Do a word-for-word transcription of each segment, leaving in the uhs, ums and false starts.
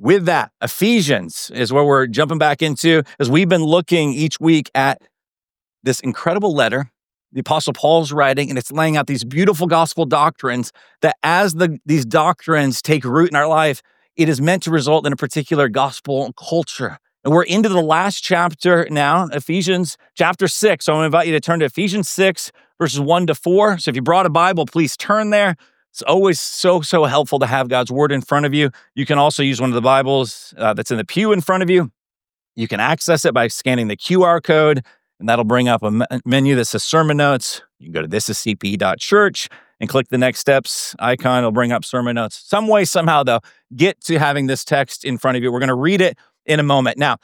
with that, Ephesians is where we're jumping back into, as we've been looking each week at this incredible letter the Apostle Paul's writing, and it's laying out these beautiful gospel doctrines that as the these doctrines take root in our life, it is meant to result in a particular gospel culture. And we're into the last chapter now, Ephesians chapter six. So I'm going to invite you to turn to Ephesians six, verses one to four. So if you brought a Bible, please turn there. It's always so, so helpful to have God's word in front of you. You can also use one of the Bibles uh, that's in the pew in front of you. You can access it by scanning the Q R code, and that'll bring up a me- menu that says sermon notes. You can go to this is c p dot church and click the next steps icon. It'll bring up sermon notes. Some way, somehow, though, get to having this text in front of you. We're going to read it in a moment. Now,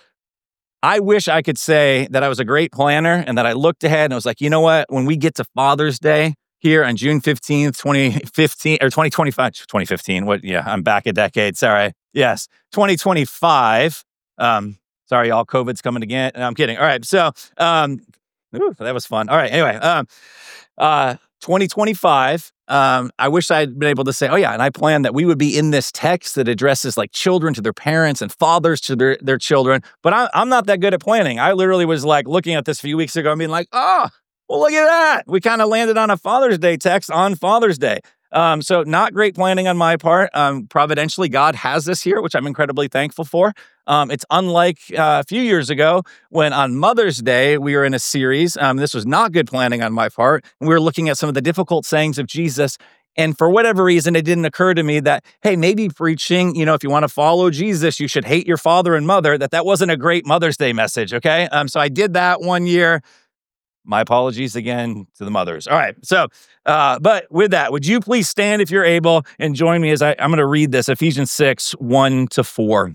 I wish I could say that I was a great planner and that I looked ahead and I was like, you know what? When we get to Father's Day here on June fifteenth, twenty fifteen, or twenty twenty-five, twenty fifteen, what? Yeah, I'm back a decade. Sorry. Yes, twenty twenty-five. Um, sorry, y'all, COVID's coming again. No, I'm kidding. All right. So, um, ooh, that was fun. All right. Anyway, um, uh, twenty twenty-five. Um, I wish I'd been able to say, oh yeah, and I planned that we would be in this text that addresses like children to their parents and fathers to their, their children. But I, I'm not that good at planning. I literally was like looking at this a few weeks ago and being like, oh, well, look at that. We kind of landed on a Father's Day text on Father's Day. Um, so not great planning on my part. Um, providentially, God has this here, which I'm incredibly thankful for. Um, it's unlike uh, a few years ago when on Mother's Day, we were in a series. Um, this was not good planning on my part. And we were looking at some of the difficult sayings of Jesus. And for whatever reason, it didn't occur to me that, hey, maybe preaching, you know, if you want to follow Jesus, you should hate your father and mother, that that wasn't a great Mother's Day message, okay? Um, so I did that one year. My apologies again to the mothers. All right. So, uh, but with that, would you please stand if you're able and join me as I, I'm going to read this, Ephesians six, one to four.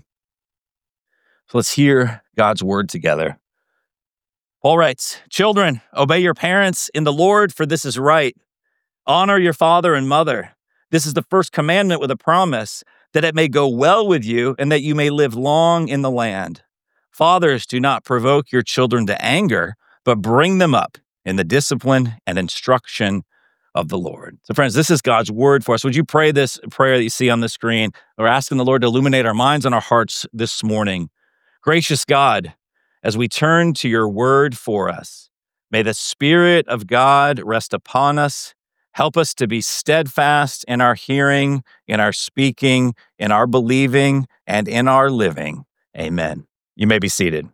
So let's hear God's word together. Paul writes, children, obey your parents in the Lord, for this is right. Honor your father and mother. This is the first commandment with a promise that it may go well with you and that you may live long in the land. Fathers, do not provoke your children to anger, but bring them up in the discipline and instruction of the Lord. So friends, this is God's word for us. Would you pray this prayer that you see on the screen? We're asking the Lord to illuminate our minds and our hearts this morning. Gracious God, as we turn to your word for us, may the Spirit of God rest upon us. Help us to be steadfast in our hearing, in our speaking, in our believing, and in our living. Amen. You may be seated.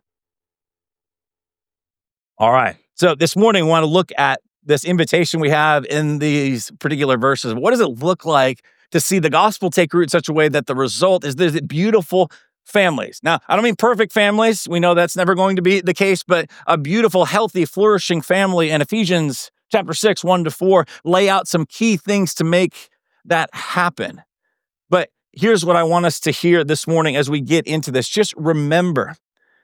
All right. So this morning, we want to look at this invitation we have in these particular verses. What does it look like to see the gospel take root in such a way that the result is there's beautiful families? Now, I don't mean perfect families. We know that's never going to be the case, but a beautiful, healthy, flourishing family. And Ephesians chapter six, one to four, lay out some key things to make that happen. But here's what I want us to hear this morning as we get into this. Just remember,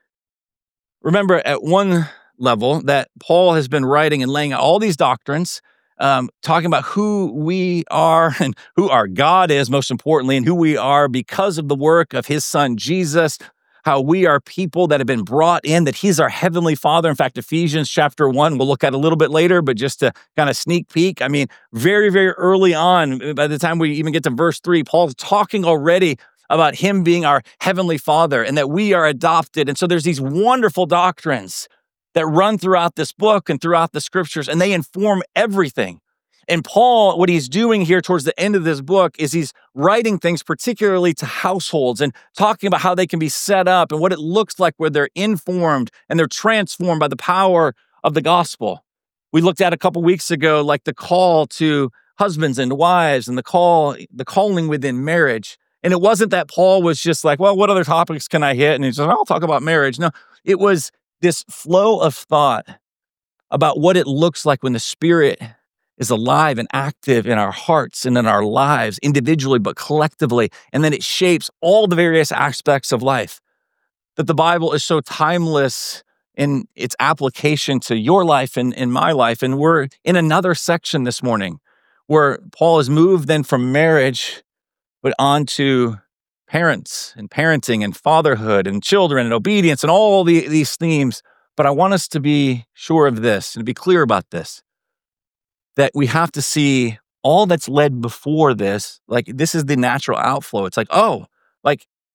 remember at one level that Paul has been writing and laying out all these doctrines, um, talking about who we are and who our God is, most importantly, and who we are because of the work of his son, Jesus, how we are people that have been brought in, that he's our heavenly Father. In fact, Ephesians chapter one, we'll look at a little bit later, but just to kind of sneak peek, I mean, very, very early on, by the time we even get to verse three, Paul's talking already about him being our heavenly Father and that we are adopted. And so there's these wonderful doctrines that run throughout this book and throughout the scriptures, and they inform everything. And Paul, what he's doing here towards the end of this book is he's writing things particularly to households and talking about how they can be set up and what it looks like where they're informed and they're transformed by the power of the gospel. We looked at a couple weeks ago, like the call to husbands and wives and the call, the calling within marriage. And it wasn't that Paul was just like, well, what other topics can I hit? And he's like, I'll talk about marriage. No, it was this flow of thought about what it looks like when the Spirit is alive and active in our hearts and in our lives, individually, but collectively. And then it shapes all the various aspects of life. That the Bible is so timeless in its application to your life and in my life. And we're in another section this morning where Paul has moved then from marriage, but on to parents and parenting and fatherhood and children and obedience and all the, these themes. But I want us to be sure of this and to be clear about this, that we have to see all that's led before this. Like, this is the natural outflow. It's like, oh, like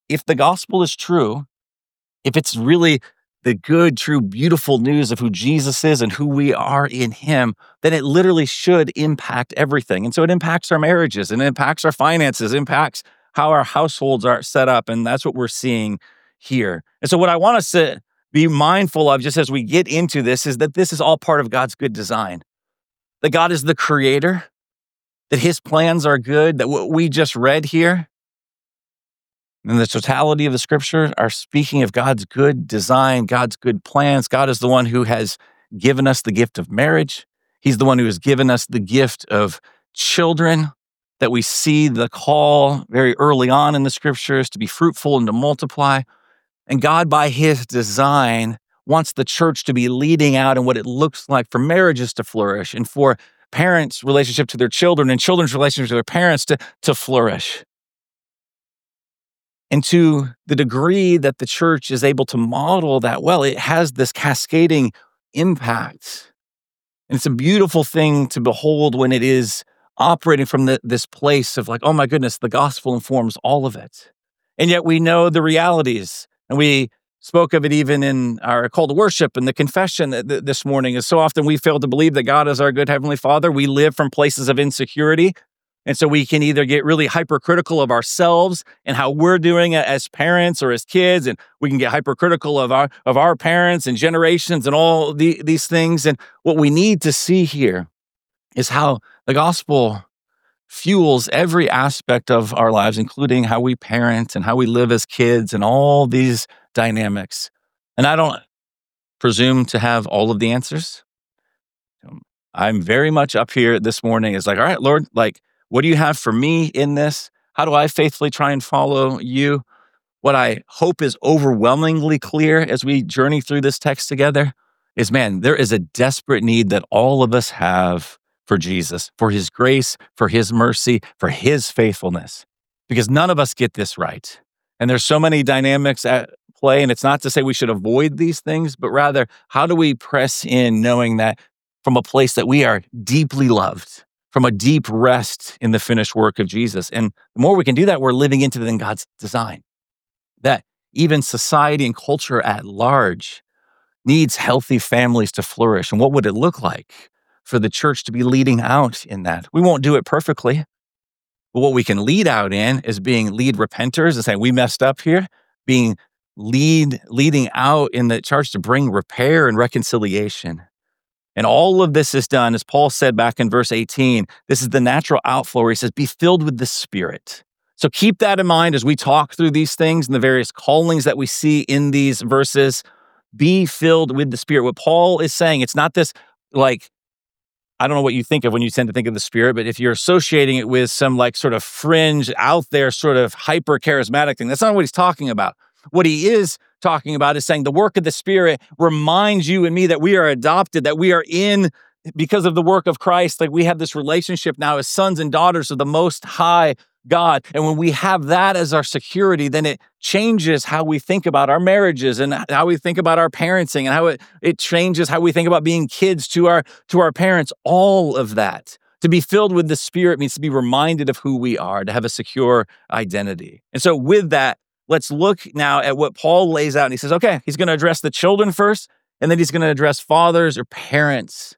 if the gospel is true, if it's really the good, true, beautiful news of who Jesus is and who we are in him, then it literally should impact everything. And so it impacts our marriages and it impacts our finances, impacts how our households are set up. And that's what we're seeing here. And so what I want us to be mindful of just as we get into this is that this is all part of God's good design. That God is the creator, that his plans are good, that what we just read here and the totality of the scripture are speaking of God's good design, God's good plans. God is the one who has given us the gift of marriage. He's the one who has given us the gift of children, that we see the call very early on in the scriptures to be fruitful and to multiply. And God, by his design, wants the church to be leading out in what it looks like for marriages to flourish and for parents' relationship to their children and children's relationship to their parents to, to flourish. And to the degree that the church is able to model that well, it has this cascading impact. And it's a beautiful thing to behold when it is operating from the, this place of like, oh my goodness, the gospel informs all of it. And yet we know the realities. And we spoke of it even in our call to worship and the confession th- th- this morning is so often we fail to believe that God is our good Heavenly Father. We live from places of insecurity. And so we can either get really hypercritical of ourselves and how we're doing it as parents or as kids, and we can get hypercritical of our of our parents and generations and all the, these things. And what we need to see here is how the gospel fuels every aspect of our lives, including how we parent and how we live as kids and all these dynamics. And I don't presume to have all of the answers. I'm very much up here this morning is like, all right, Lord, like, what do you have for me in this? How do I faithfully try and follow you? What I hope is overwhelmingly clear as we journey through this text together is, man, there is a desperate need that all of us have for Jesus, for his grace, for his mercy, for his faithfulness, because none of us get this right. And there's so many dynamics at play. And it's not to say we should avoid these things, but rather, how do we press in knowing that from a place that we are deeply loved, from a deep rest in the finished work of Jesus. And the more we can do that, we're living into then God's design. That even society and culture at large needs healthy families to flourish. And what would it look like for the church to be leading out in that? We won't do it perfectly, but what we can lead out in is being lead repenters and saying, we messed up here, being lead, leading out in the charge to bring repair and reconciliation. And all of this is done, as Paul said back in verse eighteen, this is the natural outflow where he says, be filled with the Spirit. So keep that in mind as we talk through these things and the various callings that we see in these verses. Be filled with the Spirit. What Paul is saying, it's not this like, I don't know what you think of when you tend to think of the Spirit, but if you're associating it with some like sort of fringe out there, sort of hyper charismatic thing, that's not what he's talking about. What he is talking about is saying the work of the Spirit reminds you and me that we are adopted, that we are in because of the work of Christ. Like we have this relationship now as sons and daughters of the Most High God. And when we have that as our security, then it changes how we think about our marriages and how we think about our parenting and how it, it changes how we think about being kids to our, to our parents. All of that. To be filled with the Spirit means to be reminded of who we are, to have a secure identity. And so with that, let's look now at what Paul lays out. And he says, okay, he's going to address the children first, and then he's going to address fathers or parents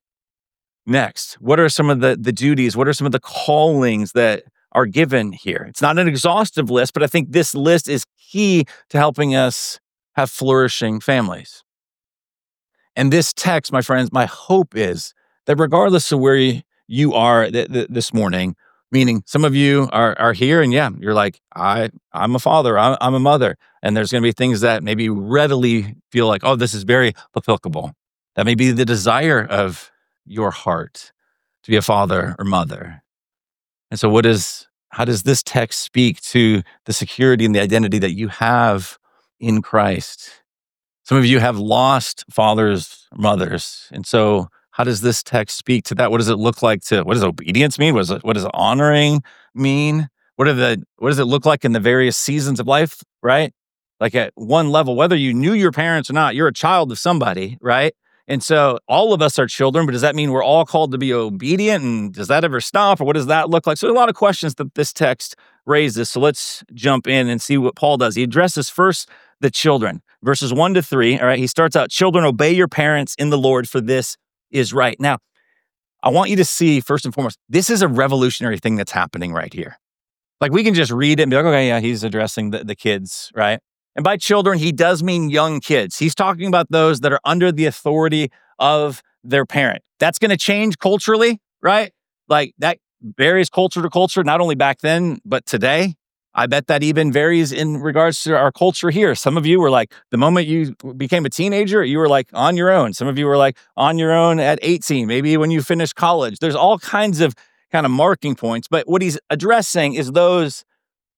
next. What are some of the, the duties? What are some of the callings that are given here? It's not an exhaustive list, but I think this list is key to helping us have flourishing families. And this text, my friends, my hope is that regardless of where you are th- th- this morning, meaning some of you are are here and yeah, you're like, I, I'm a father, I'm, I'm a mother. And there's going to be things that maybe readily feel like, oh, this is very applicable. That may be the desire of your heart to be a father or mother. And so what is, how does this text speak to the security and the identity that you have in Christ? Some of you have lost fathers, mothers. And so how does this text speak to that? What does it look like to, what does obedience mean? What does, it, what does honoring mean? What are the, what does it look like in the various seasons of life, right? Like at one level, whether you knew your parents or not, you're a child of somebody, right? And so all of us are children, but does that mean we're all called to be obedient? And does that ever stop? Or what does that look like? So a lot of questions that this text raise this. So let's jump in and see what Paul does. He addresses first the children, verses one to three. All right. He starts out, children, obey your parents in the Lord, for this is right. Now, I want you to see, first and foremost, this is a revolutionary thing that's happening right here. Like, we can just read it and be like, okay, yeah, he's addressing the, the kids, right? And by children, he does mean young kids. He's talking about those that are under the authority of their parent. That's going to change culturally, right? Like, that varies culture to culture, not only back then, but today. I bet that even varies in regards to our culture here. Some of you were like, the moment you became a teenager, you were like on your own. Some of you were like on your own at eighteen, maybe when you finished college. There's all kinds of kind of marking points. But what he's addressing is those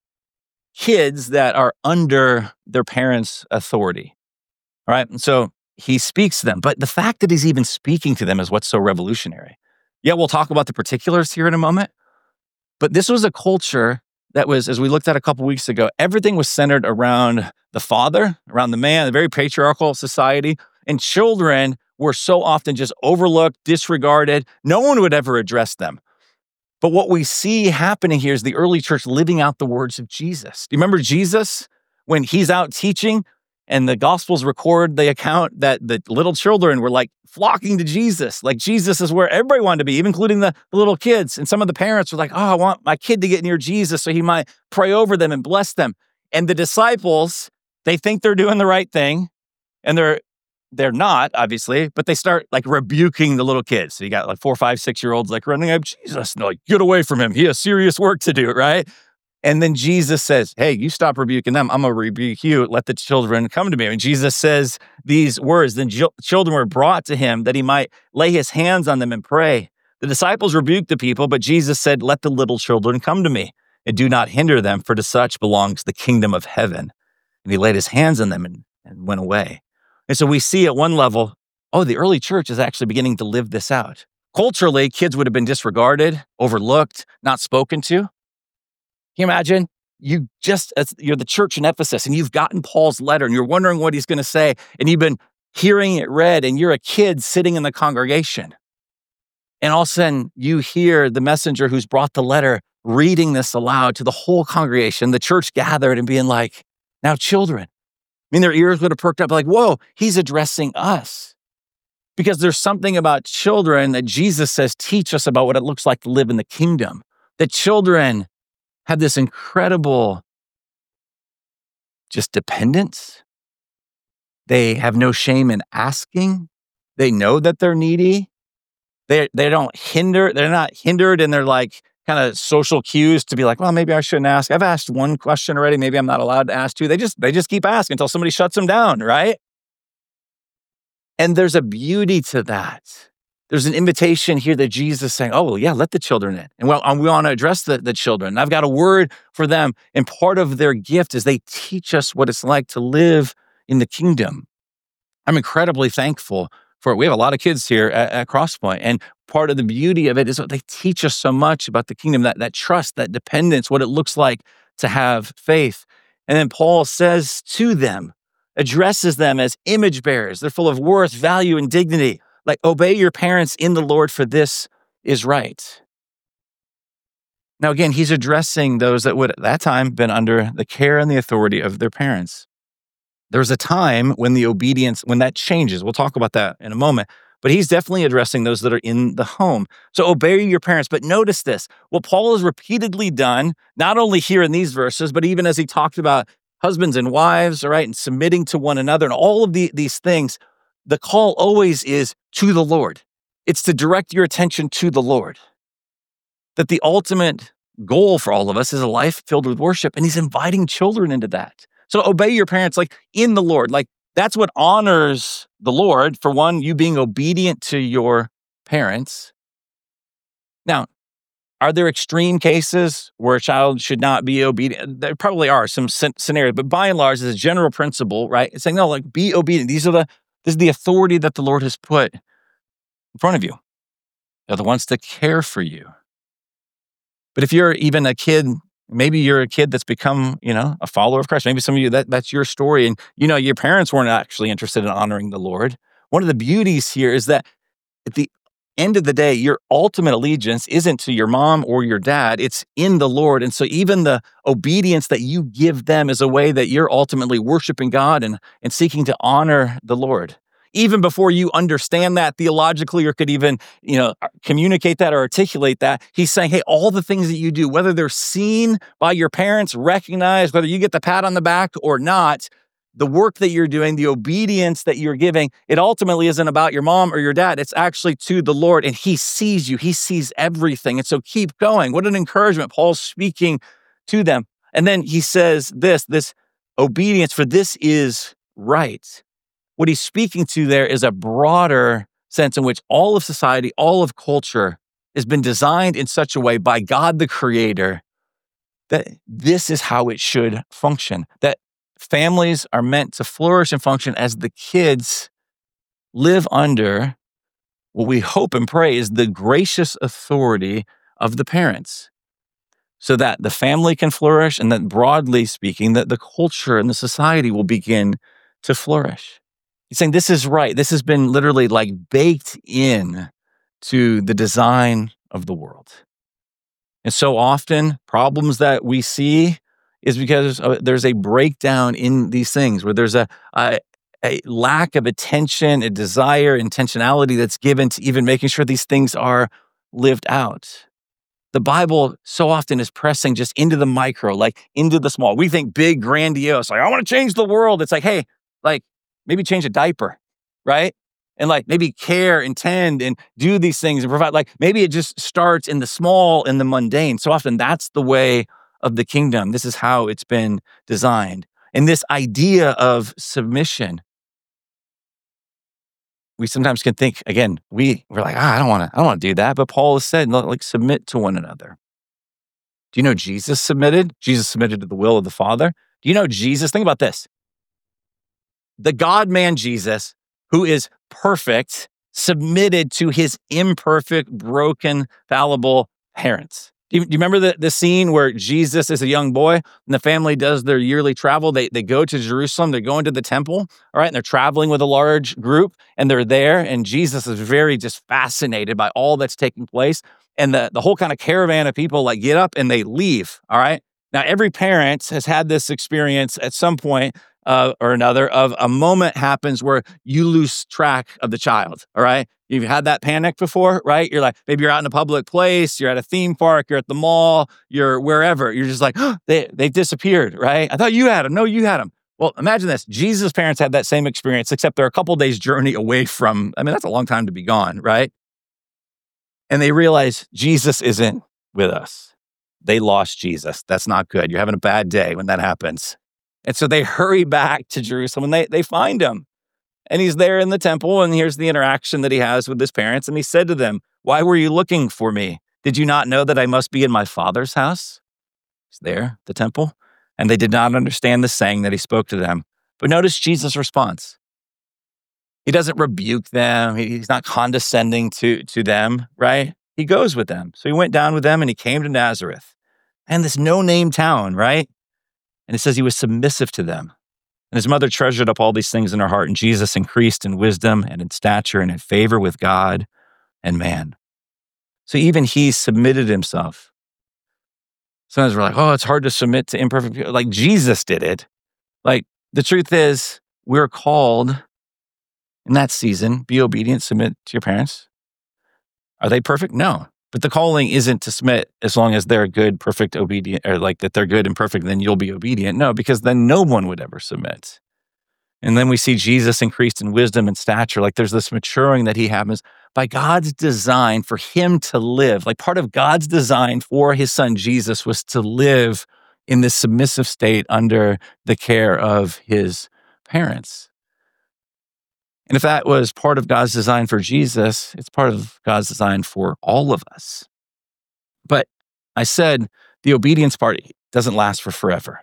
kids that are under their parents' authority. All right. And so he speaks to them. But the fact that he's even speaking to them is what's so revolutionary. Yeah, we'll talk about the particulars here in a moment. But this was a culture that was, as we looked at a couple weeks ago, everything was centered around the father, around the man, a very patriarchal society. And children were so often just overlooked, disregarded. No one would ever address them. But what we see happening here is the early church living out the words of Jesus. Do you remember Jesus when he's out teaching and the Gospels record the account that the little children were like flocking to Jesus? Like, Jesus is where everybody wanted to be, even including the, the little kids. And some of the parents were like, oh, I want my kid to get near Jesus so he might pray over them and bless them. And the disciples, they think they're doing the right thing, and they're They're not, obviously, but they start like rebuking the little kids. So you got like four, five, six-year-olds like running up, Jesus, and like, get away from him. He has serious work to do, right? And then Jesus says, hey, you stop rebuking them. I'm going to rebuke you. Let the children come to me. And Jesus says these words, then ch- children were brought to him that he might lay his hands on them and pray. The disciples rebuked the people, but Jesus said, let the little children come to me and do not hinder them, for to such belongs the kingdom of heaven. And he laid his hands on them and, and went away. And so we see at one level, oh, the early church is actually beginning to live this out. Culturally, kids would have been disregarded, overlooked, not spoken to. Can you imagine? You just, as you're the church in Ephesus and you've gotten Paul's letter and you're wondering what he's going to say, and you've been hearing it read, and you're a kid sitting in the congregation. And all of a sudden, you hear the messenger who's brought the letter reading this aloud to the whole congregation, the church gathered, and being like, now children. I mean, their ears would have perked up like, whoa, he's addressing us. Because there's something about children that Jesus says teach us about what it looks like to live in the kingdom. That children have this incredible just dependence. They have no shame in asking. They know that they're needy. They they don't hinder, they're not hindered in their like kind of social cues to be like, well, maybe I shouldn't ask. I've asked one question already. Maybe I'm not allowed to ask two. They just, they just keep asking until somebody shuts them down, right? And there's a beauty to that. There's an invitation here that Jesus is saying, oh, well, yeah, let the children in. And well, we want to address the, the children. And I've got a word for them. And part of their gift is they teach us what it's like to live in the kingdom. I'm incredibly thankful for it. We have a lot of kids here at, at Crosspoint. And part of the beauty of it is that they teach us so much about the kingdom, that, that trust, that dependence, what it looks like to have faith. And then Paul says to them, addresses them as image bearers. They're full of worth, value, and dignity. Like, obey your parents in the Lord, for this is right. Now, again, he's addressing those that would at that time been under the care and the authority of their parents. There's a time when the obedience, when that changes. We'll talk about that in a moment. But he's definitely addressing those that are in the home. So obey your parents. But notice this, what Paul has repeatedly done, not only here in these verses, but even as he talked about husbands and wives, all right, and submitting to one another and all of the, these things, the call always is to the Lord. It's to direct your attention to the Lord. That the ultimate goal for all of us is a life filled with worship, and he's inviting children into that. So obey your parents like in the Lord. Like that's what honors the Lord. For one, you being obedient to your parents. Now, are there extreme cases where a child should not be obedient? There probably are some scenarios, but by and large, as a general principle, right? It's saying, no, like be obedient. These are the, this is the authority that the Lord has put in front of you. They're the ones to care for you. But if you're even a kid, maybe you're a kid that's become, you know, a follower of Christ. Maybe some of you, that, that's your story. And, you know, your parents weren't actually interested in honoring the Lord. One of the beauties here is that at the end of the day, your ultimate allegiance isn't to your mom or your dad, it's in the Lord. And so even the obedience that you give them is a way that you're ultimately worshiping God and, and seeking to honor the Lord. Even before you understand that theologically or could even, you know, communicate that or articulate that, he's saying, hey, all the things that you do, whether they're seen by your parents, recognized, whether you get the pat on the back or not, the work that you're doing, the obedience that you're giving, it ultimately isn't about your mom or your dad. It's actually to the Lord, and he sees you. He sees everything. And so keep going. What an encouragement. Paul's speaking to them. And then he says this, this obedience, for this is right. What he's speaking to there is a broader sense in which all of society, all of culture has been designed in such a way by God the Creator that this is how it should function, that families are meant to flourish and function as the kids live under what we hope and pray is the gracious authority of the parents, so that the family can flourish and that, broadly speaking, that the culture and the society will begin to flourish. He's saying this is right. This has been literally like baked in to the design of the world. And so often problems that we see is because uh, there's a breakdown in these things where there's a, a, a lack of attention, a desire, intentionality that's given to even making sure these things are lived out. The Bible so often is pressing just into the micro, like into the small. We think big, grandiose, like I want to change the world. It's like, hey, like, maybe change a diaper, right? And like maybe care and tend and do these things and provide, like maybe it just starts in the small and the mundane. So often that's the way of the kingdom. This is how it's been designed. And this idea of submission, we sometimes can think, again, we, we're like, ah, I don't want to, I don't want to do that. But Paul has said, like, submit to one another. Do you know Jesus submitted? Jesus submitted to the will of the Father. Do you know Jesus? Think about this. The God-man Jesus, who is perfect, submitted to his imperfect, broken, fallible parents. Do you, do you remember the, the scene where Jesus is a young boy and the family does their yearly travel? They, they go to Jerusalem, they're going to the temple, all right, and they're traveling with a large group, and they're there, and Jesus is very just fascinated by all that's taking place. And the, the whole kind of caravan of people like get up and they leave, all right? Now, every parent has had this experience at some point Uh, or another of a moment happens where you lose track of the child, all right? You've had that panic before, right? You're like, maybe you're out in a public place, you're at a theme park, you're at the mall, you're wherever. You're just like, oh, they, they've disappeared, right? I thought you had them. No, you had them. Well, imagine this. Jesus' parents had that same experience, except they're a couple days journey away from, I mean, that's a long time to be gone, right? And they realize Jesus isn't with us. They lost Jesus. That's not good. You're having a bad day when that happens. And so they hurry back to Jerusalem and they, they find him. And he's there in the temple, and here's the interaction that he has with his parents. And he said to them, why were you looking for me? Did you not know that I must be in my Father's house? He's there, the temple. And they did not understand the saying that he spoke to them. But notice Jesus' response. He doesn't rebuke them. He's not condescending to, to them, right? He goes with them. So he went down with them and he came to Nazareth. And this no-name town, right? And it says he was submissive to them. And his mother treasured up all these things in her heart. And Jesus increased in wisdom and in stature and in favor with God and man. So even he submitted himself. Sometimes we're like, oh, it's hard to submit to imperfect people. Like Jesus did it. Like the truth is, we're called in that season, be obedient, submit to your parents. Are they perfect? No. But the calling isn't to submit as long as they're good, perfect, obedient, or like that they're good and perfect, then you'll be obedient. No, because then no one would ever submit. And then we see Jesus increased in wisdom and stature. Like there's this maturing that he happens by God's design for him to live. Like part of God's design for his son Jesus was to live in this submissive state under the care of his parents. And if that was part of God's design for Jesus, it's part of God's design for all of us. But I said the obedience part doesn't last for forever.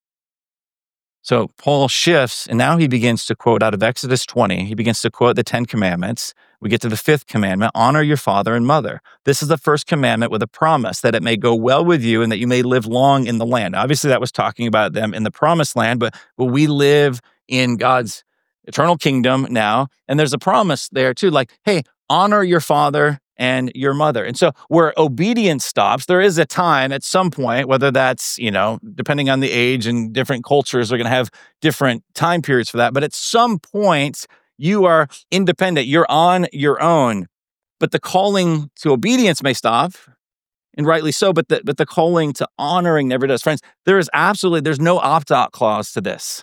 So Paul shifts, and now he begins to quote out of Exodus twenty. He begins to quote the Ten Commandments. We get to the fifth commandment, honor your father and mother. This is the first commandment with a promise that it may go well with you and that you may live long in the land. Obviously, that was talking about them in the promised land, but, but we live in God's eternal kingdom now. And there's a promise there too, like, hey, honor your father and your mother. And so where obedience stops, there is a time at some point, whether that's, you know, depending on the age, and different cultures are going to have different time periods for that. But at some point, you are independent. You're on your own. But the calling to obedience may stop, and rightly so, but the, but the calling to honoring never does. Friends, there is absolutely, there's no opt-out clause to this.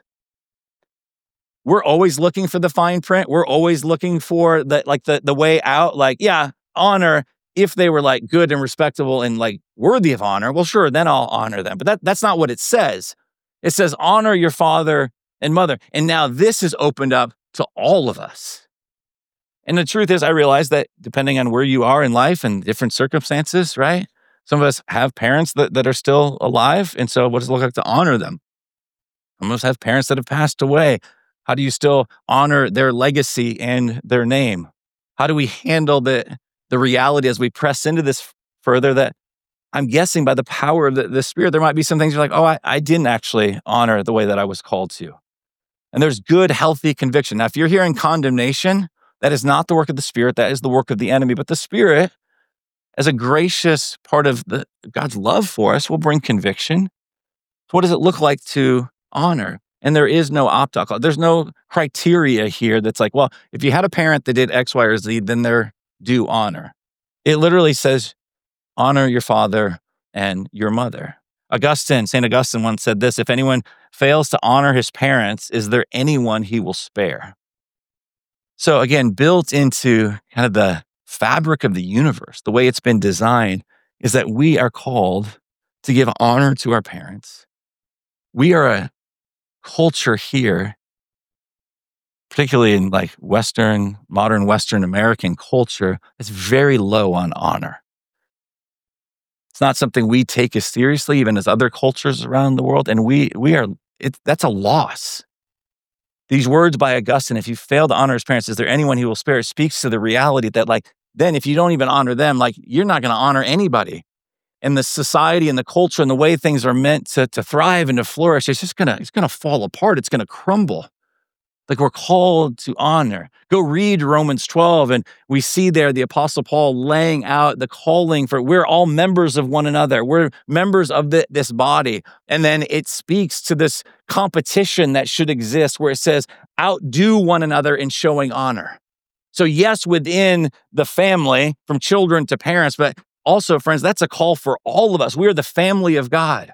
We're always looking for the fine print. We're always looking for the, like the, the way out. Like, yeah, honor if they were like good and respectable and like worthy of honor. Well, sure, then I'll honor them. But that, that's not what it says. It says honor your father and mother. And now this is opened up to all of us. And the truth is, I realize that depending on where you are in life and different circumstances, right? Some of us have parents that, that are still alive. And so what does it look like to honor them? Some of us have parents that have passed away. How do you still honor their legacy and their name? How do we handle the, the reality as we press into this further, that I'm guessing by the power of the, the Spirit, there might be some things you're like, oh, I, I didn't actually honor the way that I was called to. And there's good, healthy conviction. Now, if you're hearing condemnation, that is not the work of the Spirit. That is the work of the enemy. But the Spirit, as a gracious part of the, God's love for us, will bring conviction. So what does it look like to honor? And there is no opt-out clause. There's no criteria here that's like, well, if you had a parent that did X, Y, or Z, then they're due honor. It literally says, honor your father and your mother. Augustine, Saint Augustine once said this: if anyone fails to honor his parents, is there anyone he will spare? So again, built into kind of the fabric of the universe, the way it's been designed, is that we are called to give honor to our parents. We are a culture here, particularly in like Western, modern Western American culture, that's very low on honor. It's not something we take as seriously, even as other cultures around the world. And we we are, it, that's a loss. These words by Augustine, if you fail to honor his parents, is there anyone he will spare? It speaks to the reality that like, then if you don't even honor them, like you're not going to honor anybody. And the society and the culture and the way things are meant to, to thrive and to flourish, it's just gonna, it's gonna fall apart. It's gonna crumble. Like we're called to honor. Go read Romans twelve, and we see there the Apostle Paul laying out the calling for, we're all members of one another. We're members of the, this body. And then it speaks to this competition that should exist, where it says, outdo one another in showing honor. So yes, within the family, from children to parents, but also, friends, that's a call for all of us. We are the family of God.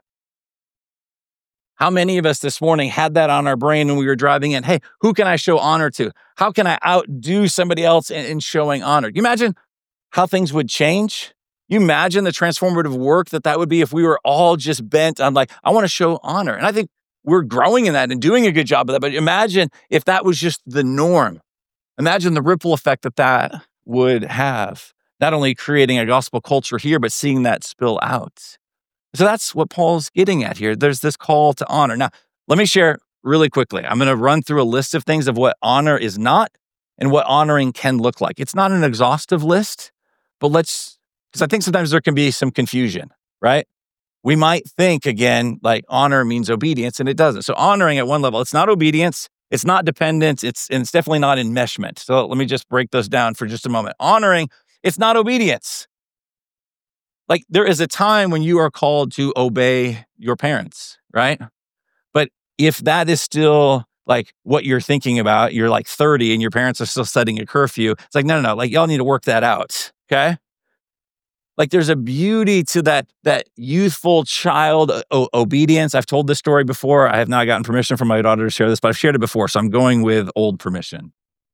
How many of us this morning had that on our brain when we were driving in? Hey, who can I show honor to? How can I outdo somebody else in, in showing honor? Do you imagine how things would change? You imagine the transformative work that that would be if we were all just bent on like, I want to show honor. And I think we're growing in that and doing a good job of that. But imagine if that was just the norm. Imagine the ripple effect that that would have. Not only creating a gospel culture here, but seeing that spill out. So that's what Paul's getting at here. There's this call to honor. Now, let me share really quickly. I'm going to run through a list of things of what honor is not and what honoring can look like. It's not an exhaustive list, but let's, because I think sometimes there can be some confusion, right? We might think, again, like honor means obedience, and it doesn't. So honoring at one level, it's not obedience, it's not dependence, it's, and it's definitely not enmeshment. So let me just break those down for just a moment. Honoring, it's not obedience. Like there is a time when you are called to obey your parents, right? But if that is still like what you're thinking about, you're like thirty and your parents are still setting a curfew. It's like, no, no, no, like y'all need to work that out, okay? Like there's a beauty to that, that youthful child o- obedience. I've told this story before. I have not gotten permission from my daughter to share this, but I've shared it before. So I'm going with old permission.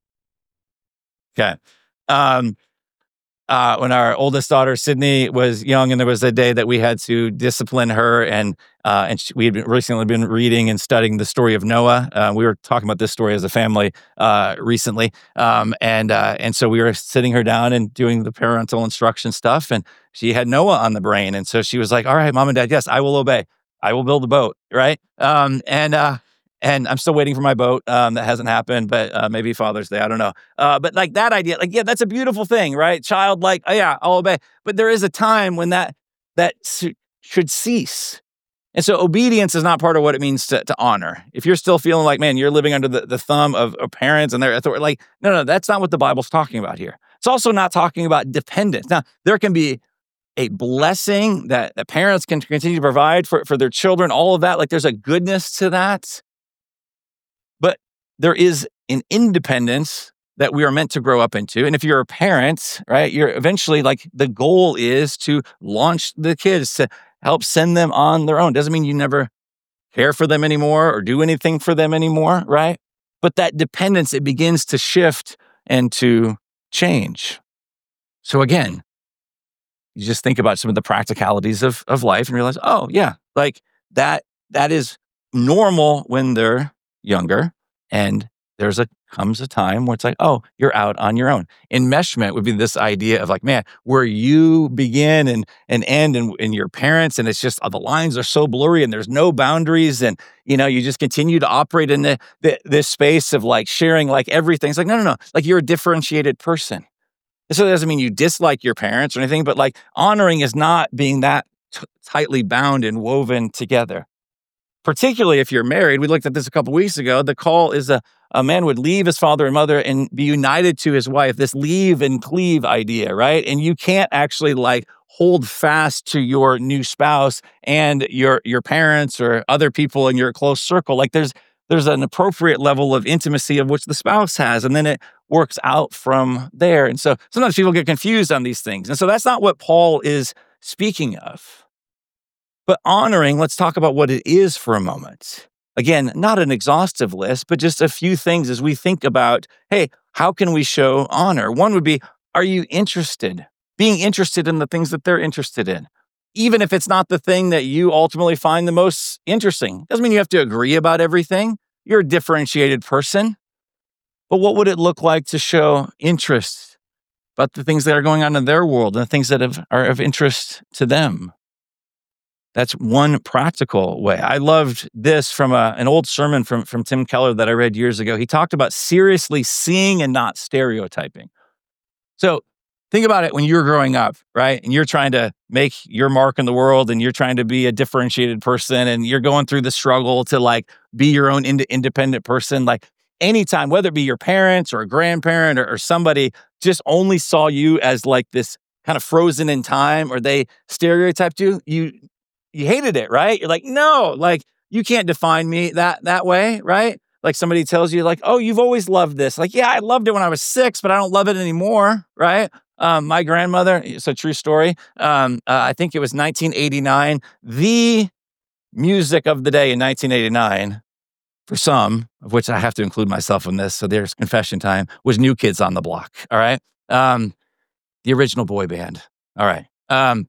Okay. Um, Uh, when our oldest daughter, Sydney, was young, and there was a day that we had to discipline her, and uh, and she, we had been, recently been reading and studying the story of Noah. Uh, we were talking about this story as a family uh, recently, um, and uh, and so we were sitting her down and doing the parental instruction stuff, and she had Noah on the brain, and so she was like, "All right, Mom and Dad, yes, I will obey. I will build a boat." Right? Um, and uh, And I'm still waiting for my boat. Um, that hasn't happened, but uh, maybe Father's Day. I don't know. Uh, but like that idea, like, yeah, that's a beautiful thing, right? Child, like, oh yeah, I'll obey. But there is a time when that that su- should cease. And so obedience is not part of what it means to, to honor. If you're still feeling like, man, you're living under the, the thumb of, of parents and their authority, like, no, no, that's not what the Bible's talking about here. It's also not talking about dependence. Now, there can be a blessing that the parents can continue to provide for, for their children, all of that. Like there's a goodness to that. But there is an independence that we are meant to grow up into. And if you're a parent, right, you're eventually like the goal is to launch the kids, to help send them on their own. Doesn't mean you never care for them anymore or do anything for them anymore, right? But that dependence, it begins to shift and to change. So again, you just think about some of the practicalities of, of life and realize, oh yeah, like that, that is normal when they're younger. And there's a comes a time where it's like, oh, you're out on your own. Enmeshment would be this idea of like, man, where you begin and and end and, and your parents, and it's just uh, the lines are so blurry and there's no boundaries, and you know, you just continue to operate in the, the this space of like sharing like everything. It's like, no, no, no, like you're a differentiated person. So that doesn't mean you dislike your parents or anything, but like honoring is not being that t- tightly bound and woven together. Particularly if you're married, we looked at this a couple weeks ago. The call is a, a man would leave his father and mother and be united to his wife, this leave and cleave idea, right? And you can't actually like hold fast to your new spouse and your your parents or other people in your close circle. Like there's there's an appropriate level of intimacy of which the spouse has, and then it works out from there. And so sometimes people get confused on these things. And so that's not what Paul is speaking of. But honoring, let's talk about what it is for a moment. Again, not an exhaustive list, but just a few things as we think about, hey, how can we show honor? One would be, are you interested? Being interested in the things that they're interested in. Even if it's not the thing that you ultimately find the most interesting. Doesn't mean you have to agree about everything. You're a differentiated person. But what would it look like to show interest about the things that are going on in their world and the things that have, are of interest to them? That's one practical way. I loved this from a, an old sermon from, from Tim Keller that I read years ago. He talked about seriously seeing and not stereotyping. So think about it when you were growing up, right? And you're trying to make your mark in the world and you're trying to be a differentiated person and you're going through the struggle to like be your own ind- independent person. Like anytime, whether it be your parents or a grandparent or, or somebody just only saw you as like this kind of frozen in time, or they stereotyped you, you You hated it, right? You're like, no, like you can't define me that that way, right? Like somebody tells you like, oh, you've always loved this. Like, yeah, I loved it when I was six, but I don't love it anymore, right? Um, my grandmother, it's a true story. Um, uh, I think it was nineteen eighty-nine. The music of the day in nineteen eighty-nine, for some, of which I have to include myself in this, so there's confession time, was New Kids on the Block, all right? Um, the original boy band, all right? Um,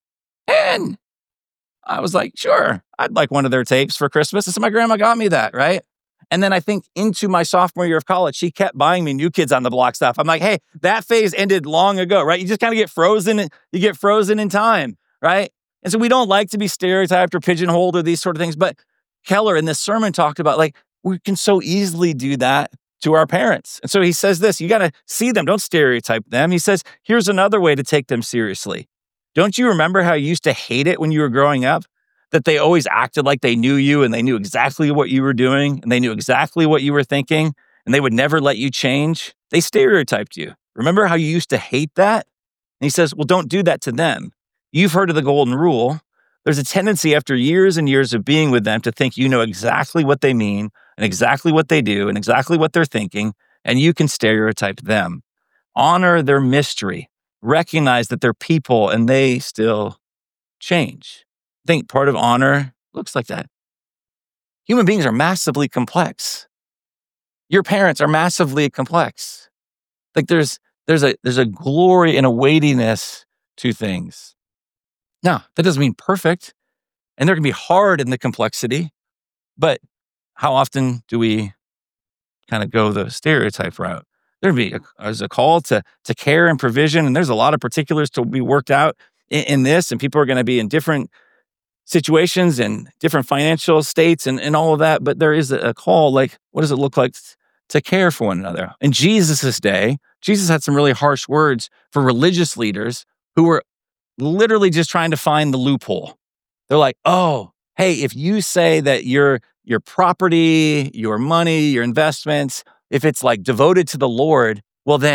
and I was like, sure, I'd like one of their tapes for Christmas. And so my grandma got me that, right? And then I think into my sophomore year of college, she kept buying me New Kids on the Block stuff. I'm like, hey, that phase ended long ago, right? You just kind of get frozen. You get frozen in time, right? And so we don't like to be stereotyped or pigeonholed or these sort of things. But Keller in this sermon talked about like, we can so easily do that to our parents. And so he says this, you got to see them. Don't stereotype them. He says, here's another way to take them seriously. Don't you remember how you used to hate it when you were growing up? That they always acted like they knew you and they knew exactly what you were doing and they knew exactly what you were thinking and they would never let you change? They stereotyped you. Remember how you used to hate that? And he says, well, don't do that to them. You've heard of the golden rule. There's a tendency after years and years of being with them to think you know exactly what they mean and exactly what they do and exactly what they're thinking, and you can stereotype them. Honor their mystery. Recognize that they're people and they still change. I think part of honor looks like that. Human beings are massively complex. Your parents are massively complex. Like there's there's a there's a glory and a weightiness to things. Now, that doesn't mean perfect, and there can be hard in the complexity, but how often do we kind of go the stereotype route? There'd be a, there's a call to to care and provision, and there's a lot of particulars to be worked out in, in this, and people are going to be in different situations and different financial states and, and all of that, but there is a, a call, like, what does it look like to care for one another? In Jesus' day, Jesus had some really harsh words for religious leaders who were literally just trying to find the loophole. They're like, oh, hey, if you say that your your property, your money, your investments, if it's like devoted to the Lord, well then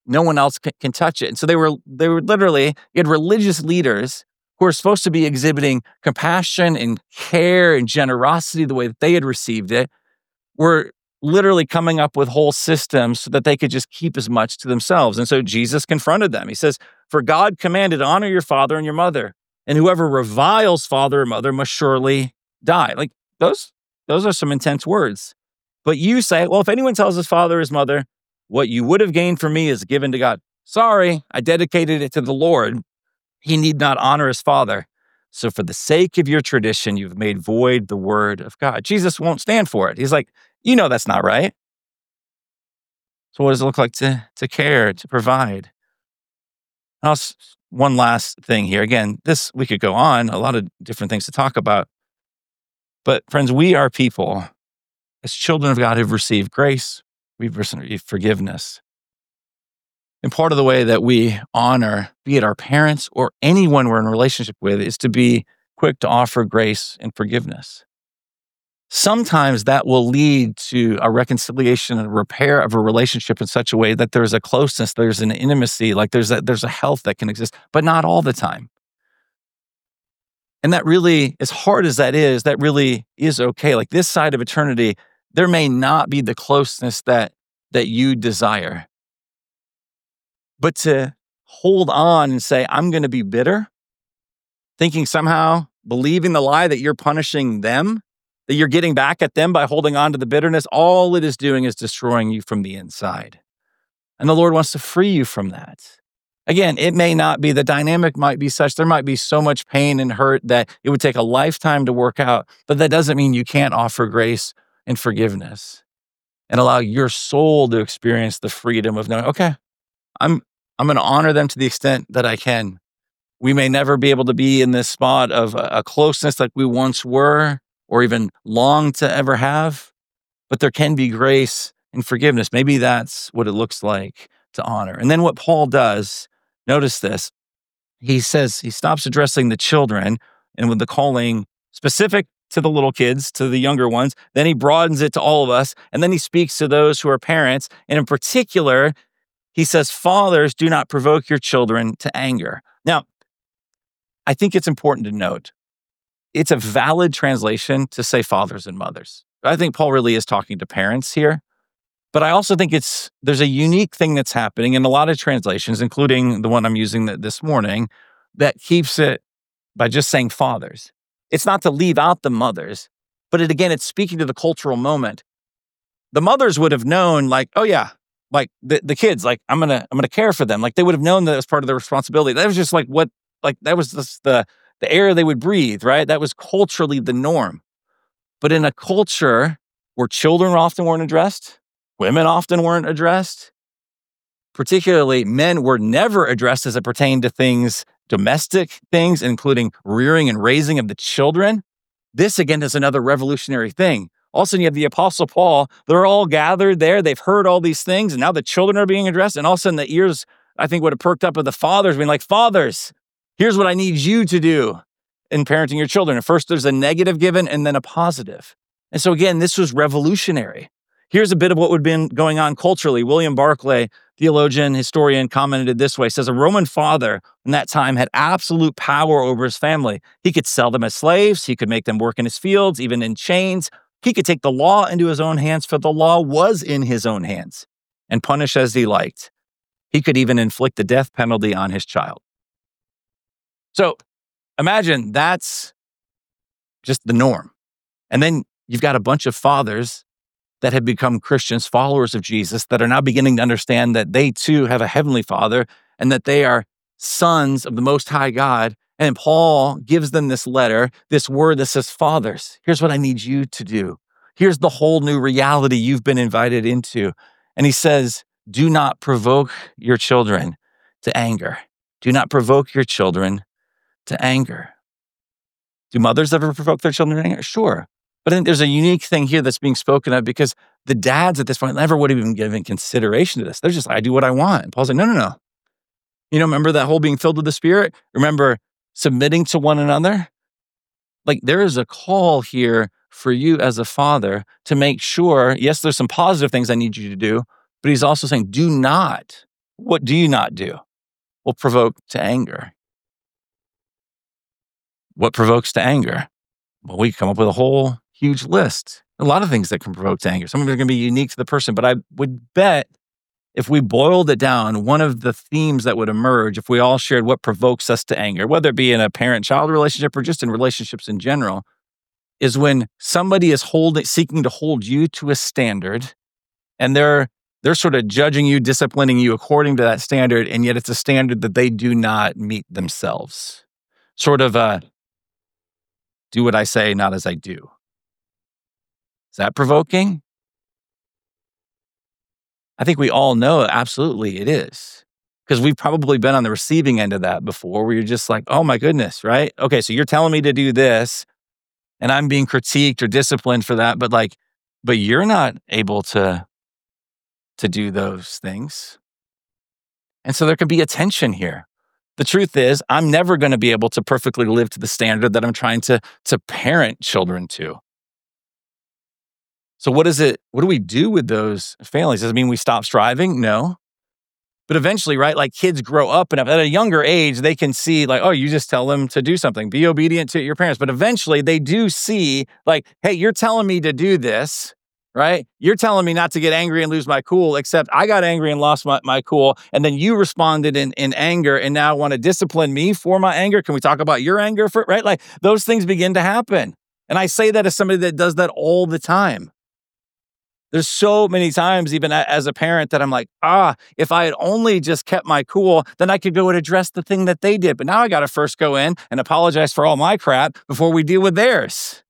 no one else can, can touch it. And so they were, they were literally, you had religious leaders who are supposed to be exhibiting compassion and care and generosity the way that they had received it, were literally coming up with whole systems so that they could just keep as much to themselves. And so Jesus confronted them. He says, "For God commanded, honor your father and your mother, and whoever reviles father or mother must surely die." Like those, those are some intense words. But you say, well, if anyone tells his father or his mother, "What you would have gained from me is given to God," sorry, I dedicated it to the Lord. He need not honor his father. So for the sake of your tradition, you've made void the word of God. Jesus won't stand for it. He's like, you know that's not right. So what does it look like to, to care, to provide? Also, one last thing here. Again, this, we could go on, a lot of different things to talk about. But friends, we are people, as children of God, who've received grace, we've received forgiveness. And part of the way that we honor, be it our parents or anyone we're in a relationship with, is to be quick to offer grace and forgiveness. Sometimes that will lead to a reconciliation and a repair of a relationship in such a way that there's a closeness, there's an intimacy, like there's a, there's a health that can exist, but not all the time. And that really, as hard as that is, that really is okay. Like this side of eternity, there may not be the closeness that, that you desire. But to hold on and say, I'm going to be bitter, thinking somehow, believing the lie that you're punishing them, that you're getting back at them by holding on to the bitterness, all it is doing is destroying you from the inside. And the Lord wants to free you from that. Again, it may not be, the dynamic might be such, there might be so much pain and hurt that it would take a lifetime to work out, but that doesn't mean you can't offer grace and forgiveness and allow your soul to experience the freedom of knowing, okay, I'm I'm going to honor them to the extent that I can. We may never be able to be in this spot of a, a closeness like we once were or even long to ever have, but there can be grace and forgiveness. Maybe that's what it looks like to honor. And then what Paul does, notice this, he says, he stops addressing the children and with the calling specific to the little kids, to the younger ones, then he broadens it to all of us, and then he speaks to those who are parents, and in particular, he says, "Fathers, do not provoke your children to anger." Now, I think it's important to note, it's a valid translation to say fathers and mothers. I think Paul really is talking to parents here. But I also think it's there's a unique thing that's happening in a lot of translations, including the one I'm using this morning, that keeps it by just saying fathers. It's not to leave out the mothers, but it again, it's speaking to the cultural moment. The mothers would have known, like, oh yeah, like the, the kids, like I'm gonna I'm gonna care for them. Like they would have known that as part of their responsibility. That was just like what, like that was just the the air they would breathe, right? That was culturally the norm. But in a culture where children often weren't addressed, women often weren't addressed, particularly men were never addressed as it pertained to things, domestic things, including rearing and raising of the children. This again is another revolutionary thing. All of a sudden, you have the Apostle Paul. They're all gathered there. They've heard all these things, and now the children are being addressed. And all of a sudden, the ears, I think, would have perked up of the fathers being like, "Fathers, here's what I need you to do in parenting your children." And first, there's a negative given and then a positive. And so again, this was revolutionary. Here's a bit of what would have been going on culturally. William Barclay, theologian, historian, commented this way, says, "A Roman father in that time had absolute power over his family. He could sell them as slaves. He could make them work in his fields, even in chains. He could take the law into his own hands, for the law was in his own hands, and punish as he liked. He could even inflict the death penalty on his child." So imagine that's just the norm. And then you've got a bunch of fathers that have become Christians, followers of Jesus, that are now beginning to understand that they too have a heavenly Father and that they are sons of the Most High God. And Paul gives them this letter, this word that says, "Fathers, here's what I need you to do. Here's the whole new reality you've been invited into." And he says, "Do not provoke your children to anger. Do not provoke your children to anger." Do mothers ever provoke their children to anger? Sure. But I think there's a unique thing here that's being spoken of because the dads at this point never would have even given consideration to this. They're just like, "I do what I want." And Paul's like, no, no, no. You know, remember that whole being filled with the Spirit? Remember submitting to one another? Like there is a call here for you as a father to make sure, yes, there's some positive things I need you to do, but he's also saying, do not What do you not do? Well, provoke to anger. What provokes to anger? Well, we come up with a whole huge list. A lot of things that can provoke to anger. Some of it are going to be unique to the person, but I would bet if we boiled it down, one of the themes that would emerge if we all shared what provokes us to anger, whether it be in a parent-child relationship or just in relationships in general, is when somebody is holding, seeking to hold you to a standard, and they're they're sort of judging you, disciplining you according to that standard, and yet it's a standard that they do not meet themselves. Sort of a do what I say, not as I do. Is that provoking? I think we all know absolutely it is. Because we've probably been on the receiving end of that before, where you're just like, oh my goodness, right? Okay, so you're telling me to do this, and I'm being critiqued or disciplined for that, but like, but you're not able to, to do those things. And so there could be a tension here. The truth is, I'm never going to be able to perfectly live to the standard that I'm trying to, to parent children to. So what is it? What do we do with those failings? Does it mean we stop striving? No. But eventually, right, like kids grow up enough at a younger age, they can see like, oh, you just tell them to do something, be obedient to your parents. But eventually they do see like, hey, you're telling me to do this, right? You're telling me not to get angry and lose my cool, except I got angry and lost my, my cool. And then you responded in, in anger and now want to discipline me for my anger. Can we talk about your anger for, right? Like those things begin to happen. And I say that as somebody that does that all the time. There's so many times, even as a parent, that I'm like, ah, if I had only just kept my cool, then I could go and address the thing that they did. But now I got to first go in and apologize for all my crap before we deal with theirs.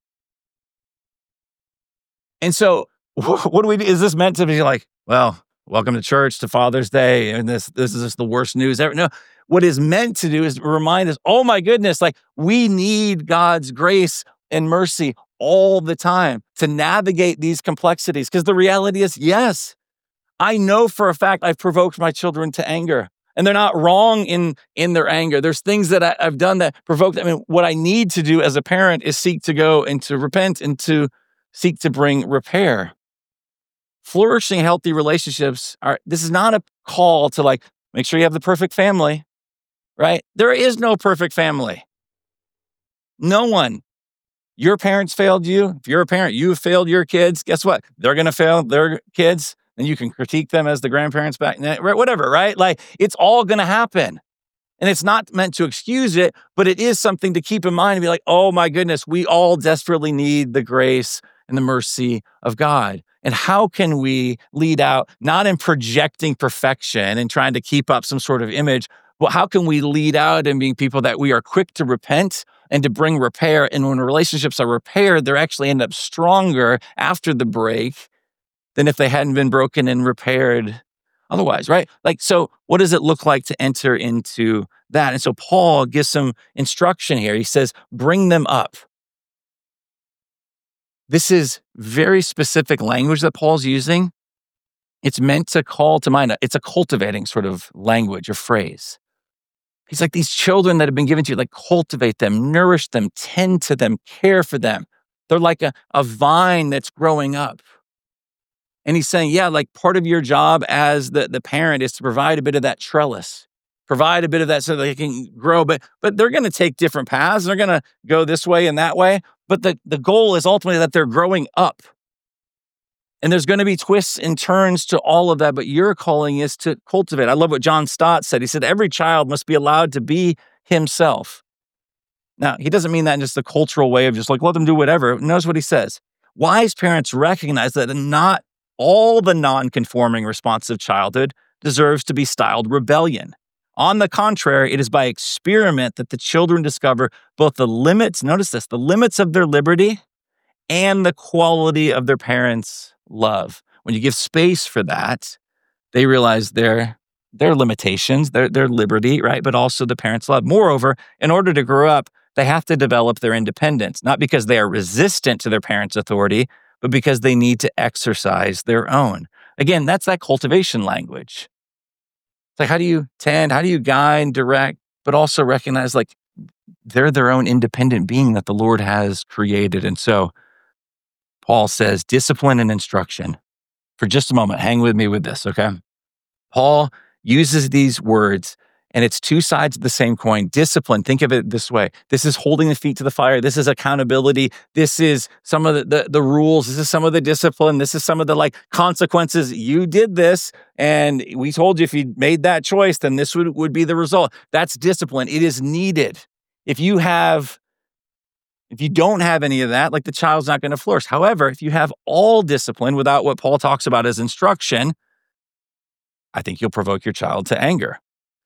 And so what do we do? Is this meant to be like, well, welcome to church, to Father's Day, and this, this is just the worst news ever? No, what is meant to do is remind us, oh my goodness, like we need God's grace and mercy all the time to navigate these complexities. Because the reality is, yes, I know for a fact I've provoked my children to anger, and they're not wrong in, in their anger. There's things that I, I've done that provoke them. I mean, what I need to do as a parent is seek to go and to repent and to seek to bring repair. Flourishing, healthy relationships are, this is not a call to like, make sure you have the perfect family, right? There is no perfect family. No one. Your parents failed you. If you're a parent, you have failed your kids. Guess what? They're going to fail their kids. And you can critique them as the grandparents back then, whatever, right? Like it's all going to happen. And it's not meant to excuse it, but it is something to keep in mind and be like, oh my goodness, we all desperately need the grace and the mercy of God. And how can we lead out, not in projecting perfection and trying to keep up some sort of image, but how can we lead out in being people that we are quick to repent and to bring repair? And when relationships are repaired, they're actually end up stronger after the break than if they hadn't been broken and repaired otherwise, right? Like, so what does it look like to enter into that? And so Paul gives some instruction here. He says, bring them up. This is very specific language that Paul's using. It's meant to call to mind. It's a cultivating sort of language or phrase. He's like, these children that have been given to you, like cultivate them, nourish them, tend to them, care for them. They're like a, a vine that's growing up. And he's saying, yeah, like part of your job as the, the parent is to provide a bit of that trellis, provide a bit of that so they can grow, but but they're going to take different paths. They're going to go this way and that way. But the, the goal is ultimately that they're growing up. And there's going to be twists and turns to all of that, but your calling is to cultivate. I love what John Stott said. He said, every child must be allowed to be himself. Now, he doesn't mean that in just the cultural way of just like, let them do whatever. Notice what he says. Wise parents recognize that not all the non-conforming response of childhood deserves to be styled rebellion. On the contrary, it is by experiment that the children discover both the limits, notice this, the limits of their liberty and the quality of their parents' love. When you give space for that, they realize their, their limitations, their, their liberty, right? But also the parents' love. Moreover, in order to grow up, they have to develop their independence, not because they are resistant to their parents' authority, but because they need to exercise their own. Again, that's that cultivation language. It's like, how do you tend, how do you guide, direct, but also recognize like they're their own independent being that the Lord has created. And so Paul says, discipline and instruction. For just a moment, hang with me with this, okay? Paul uses these words, and it's two sides of the same coin. Discipline, think of it this way. This is holding the feet to the fire. This is accountability. This is some of the, the, the rules. This is some of the discipline. This is some of the like consequences. You did this, and we told you if you made that choice, then this would, would be the result. That's discipline. It is needed. If you have, if you don't have any of that, like the child's not going to flourish. However, if you have all discipline without what Paul talks about as instruction, I think you'll provoke your child to anger.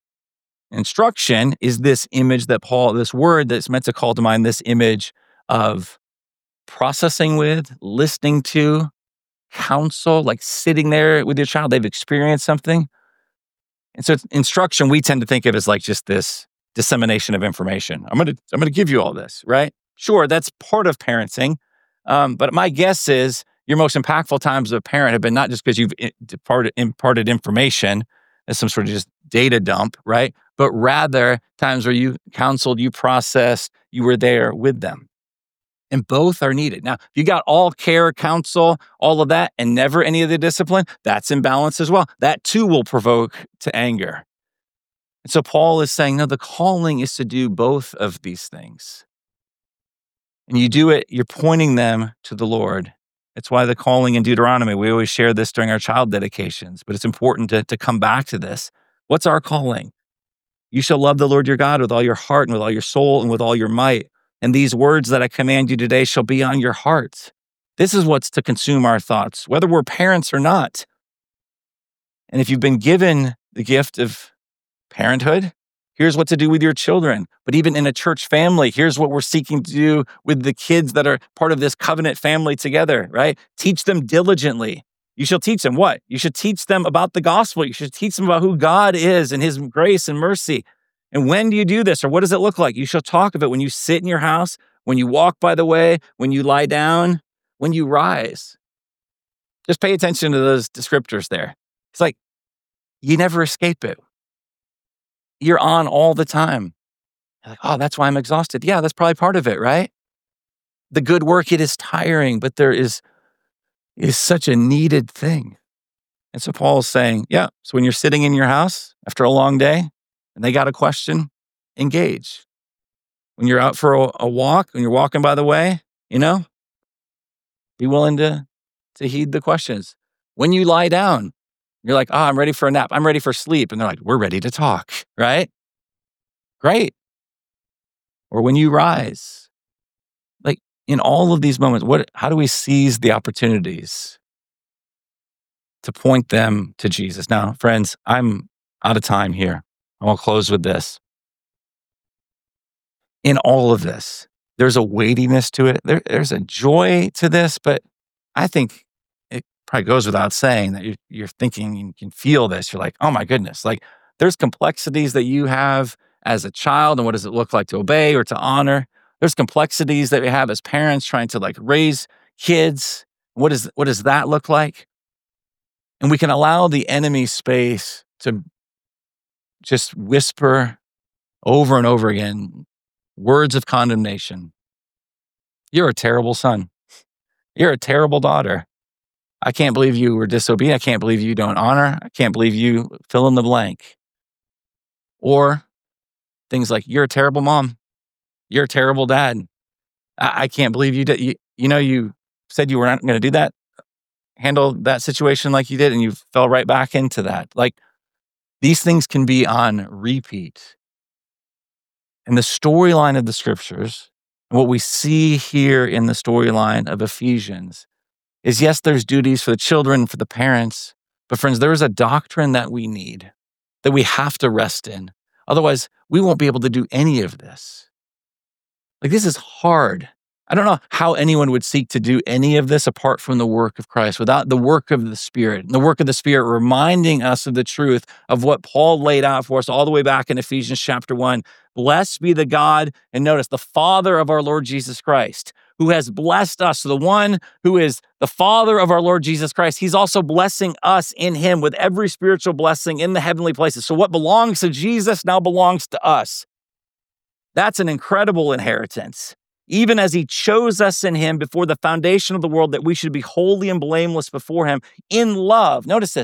Instruction is this image that Paul, this word that's meant to call to mind this image of processing with, listening to, counsel, like sitting there with your child. They've experienced something. And so instruction, we tend to think of as like just this dissemination of information. I'm going to, I'm going to give you all this, right? Sure, that's part of parenting. Um, but my guess is your most impactful times as a parent have been not just because you've imparted, imparted information as some sort of just data dump, right? But rather times where you counseled, you processed, you were there with them. And both are needed. Now, if you got all care, counsel, all of that, and never any of the discipline, that's imbalance as well. That too will provoke to anger. And so Paul is saying, no, the calling is to do both of these things. And you do it, you're pointing them to the Lord. It's why the calling in Deuteronomy, we always share this during our child dedications, but it's important to, to come back to this. What's our calling? You shall love the Lord your God with all your heart and with all your soul and with all your might. And these words that I command you today shall be on your hearts. This is what's to consume our thoughts, whether we're parents or not. And if you've been given the gift of parenthood, here's what to do with your children. But even in a church family, here's what we're seeking to do with the kids that are part of this covenant family together, right? Teach them diligently. You shall teach them what? You should teach them about the gospel. You should teach them about who God is and his grace and mercy. And when do you do this, or what does it look like? You shall talk of it when you sit in your house, when you walk by the way, when you lie down, when you rise. Just pay attention to those descriptors there. It's like you never escape it. You're on all the time. You're like, oh, that's why I'm exhausted. Yeah, that's probably part of it, right? The good work, it is tiring, but there is, is such a needed thing. And so Paul's saying, yeah, so when you're sitting in your house after a long day and they got a question, engage. When you're out for a, a walk, when you're walking by the way, you know, be willing to, to heed the questions. When you lie down, you're like, oh, I'm ready for a nap. I'm ready for sleep. And they're like, we're ready to talk, right? Great. Or when you rise, like in all of these moments, what? How do we seize the opportunities to point them to Jesus? Now, friends, I'm out of time here. I will close with this. In all of this, there's a weightiness to it. There, there's a joy to this, but I think it probably goes without saying that you're, you're thinking, you can feel this. You're like, oh my goodness, like there's complexities that you have as a child, and what does it look like to obey or to honor? There's complexities that we have as parents trying to like raise kids. What is what does that look like? And we can allow the enemy space to just whisper over and over again words of condemnation. You're a terrible son. You're a terrible daughter. I can't believe you were disobedient. I can't believe you don't honor. I can't believe you fill in the blank. Or things like, you're a terrible mom. You're a terrible dad. I, I can't believe you did. You, you know, you said you were not going to do that, handle that situation like you did, and you fell right back into that. Like, these things can be on repeat. And the storyline of the scriptures, what we see here in the storyline of Ephesians, is yes, there's duties for the children, for the parents, but friends, there is a doctrine that we need, that we have to rest in. Otherwise, we won't be able to do any of this. Like, this is hard. I don't know how anyone would seek to do any of this apart from the work of Christ, without the work of the Spirit. And the work of the Spirit reminding us of the truth of what Paul laid out for us all the way back in Ephesians chapter one. Blessed be the God, and notice, the Father of our Lord Jesus Christ, who has blessed us. So the one who is the Father of our Lord Jesus Christ, he's also blessing us in him with every spiritual blessing in the heavenly places. So what belongs to Jesus now belongs to us. That's an incredible inheritance. Even as he chose us in him before the foundation of the world, that we should be holy and blameless before him in love. Notice this,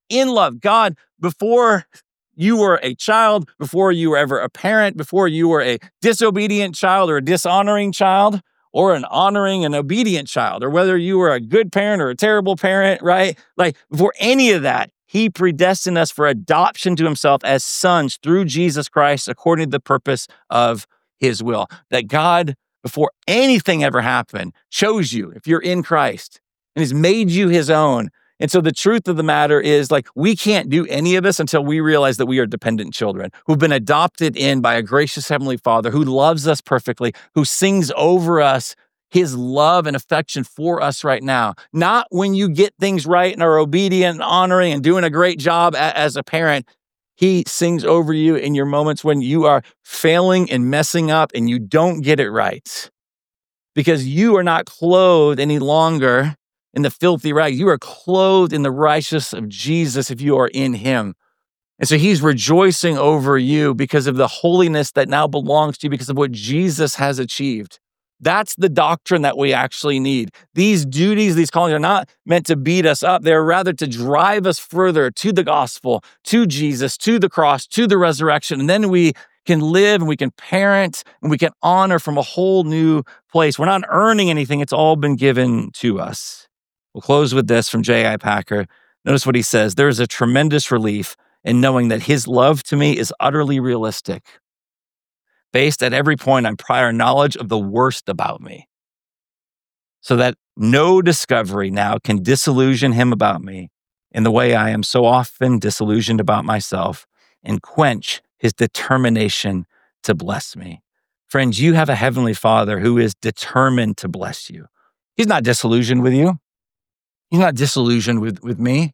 in love. God, before you were a child, before you were ever a parent, before you were a disobedient child or a dishonoring child, or an honoring and obedient child, or whether you were a good parent or a terrible parent, right? Like before any of that, he predestined us for adoption to himself as sons through Jesus Christ, according to the purpose of his will. That God, before anything ever happened, chose you if you're in Christ and has made you his own. And so the truth of the matter is, like, we can't do any of this until we realize that we are dependent children who've been adopted in by a gracious Heavenly Father who loves us perfectly, who sings over us his love and affection for us right now. Not when you get things right and are obedient and honoring and doing a great job a- as a parent. He sings over you in your moments when you are failing and messing up and you don't get it right, because you are not clothed any longer in the filthy rags. You are clothed in the righteousness of Jesus if you are in him. And so he's rejoicing over you because of the holiness that now belongs to you because of what Jesus has achieved. That's the doctrine that we actually need. These duties, these callings are not meant to beat us up. They're rather to drive us further to the gospel, to Jesus, to the cross, to the resurrection. And then we can live and we can parent and we can honor from a whole new place. We're not earning anything. It's all been given to us. We'll close with this from J I Packer. Notice what he says. There is a tremendous relief in knowing that his love to me is utterly realistic, based at every point on prior knowledge of the worst about me, so that no discovery now can disillusion him about me in the way I am so often disillusioned about myself and quench his determination to bless me. Friends, you have a heavenly Father who is determined to bless you. He's not disillusioned with you. He's not disillusioned with, with me.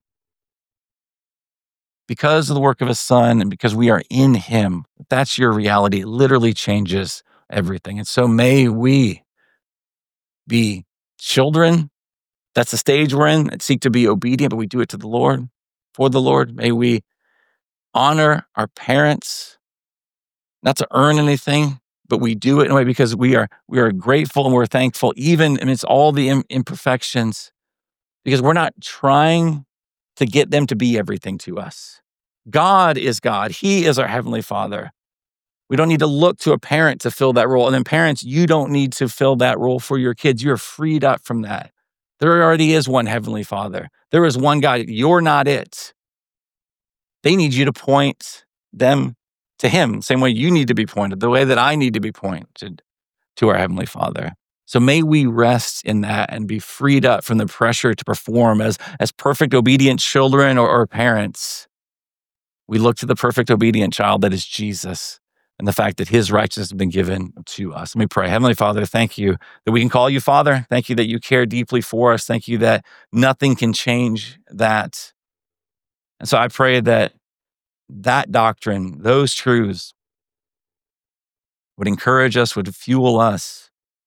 Because of the work of his son and because we are in him, that's your reality. It literally changes everything. And so may we be children. That's the stage we're in, and seek to be obedient, but we do it to the Lord, for the Lord. May we honor our parents, not to earn anything, but we do it in a way because we are we are grateful and we're thankful, even amidst all the im- imperfections, because we're not trying to get them to be everything to us. God is God. He is our Heavenly Father. We don't need to look to a parent to fill that role. And then parents, you don't need to fill that role for your kids. You're freed up from that. There already is one Heavenly Father. There is one God. You're not it. They need you to point them to him, same way you need to be pointed, the way that I need to be pointed to our Heavenly Father. So may we rest in that and be freed up from the pressure to perform as, as perfect obedient children or, or parents. We look to the perfect obedient child that is Jesus and the fact that his righteousness has been given to us. Let me pray. Heavenly Father, thank you that we can call you Father. Thank you that you care deeply for us. Thank you that nothing can change that. And so I pray that that doctrine, those truths would encourage us, would fuel us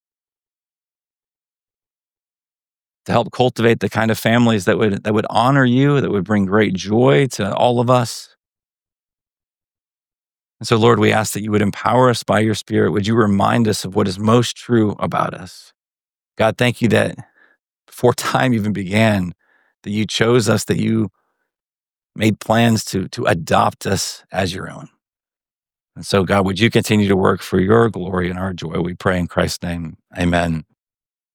to help cultivate the kind of families that would that would honor you, that would bring great joy to all of us. And so, Lord, we ask that you would empower us by your Spirit. Would you remind us of what is most true about us? God, thank you that before time even began, that you chose us, that you made plans to, to adopt us as your own. And so, God, would you continue to work for your glory and our joy? We pray in Christ's name. Amen.